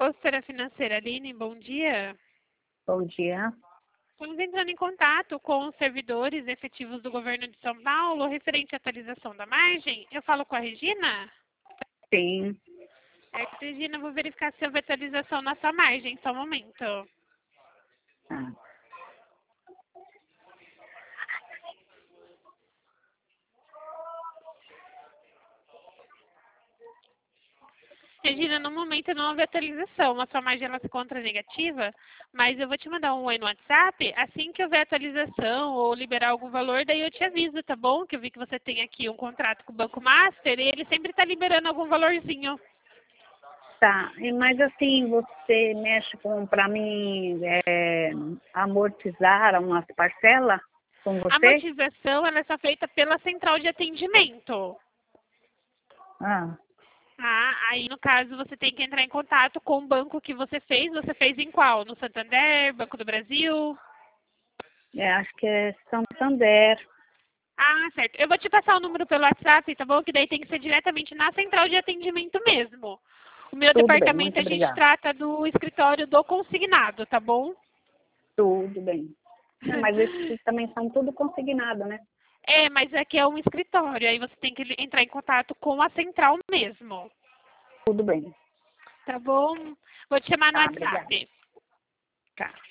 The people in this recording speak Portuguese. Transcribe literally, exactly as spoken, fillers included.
consultora financeira Aline, bom dia. Bom dia. Estamos entrando em contato com os servidores efetivos do governo de São Paulo referente à atualização da margem. Eu falo com a Regina? Sim. É, Regina, vou verificar se houve atualização na sua margem, só um momento. Ah. Regina, no momento não houve atualização, a sua margem ela se encontra negativa, mas eu vou te mandar um oi no WhatsApp, assim que houver atualização ou liberar algum valor, daí eu te aviso, tá bom? Que eu vi que você tem aqui um contrato com o Banco Master e ele sempre está liberando algum valorzinho. Tá, e mas assim, você mexe com, para mim, é, amortizar umas parcelas com A você? amortização ela é só feita pela central de atendimento. Ah, Ah, aí no caso você tem que entrar em contato com o banco que você fez. Você fez em qual? No Santander, Banco do Brasil? é, acho que é Santander. Ah, certo. Eu vou te passar o número pelo WhatsApp, tá bom? Que daí tem que ser diretamente na central de atendimento mesmo. O meu Tudo bem, departamento muito a gente obrigada. trata do escritório do consignado, tá bom? Tudo bem. É, mas esses também são tudo consignado, né? É, mas aqui é um escritório, aí você tem que entrar em contato com a central mesmo. Tudo bem. Tá bom? Vou te chamar no Tá, obrigada. WhatsApp. Tá.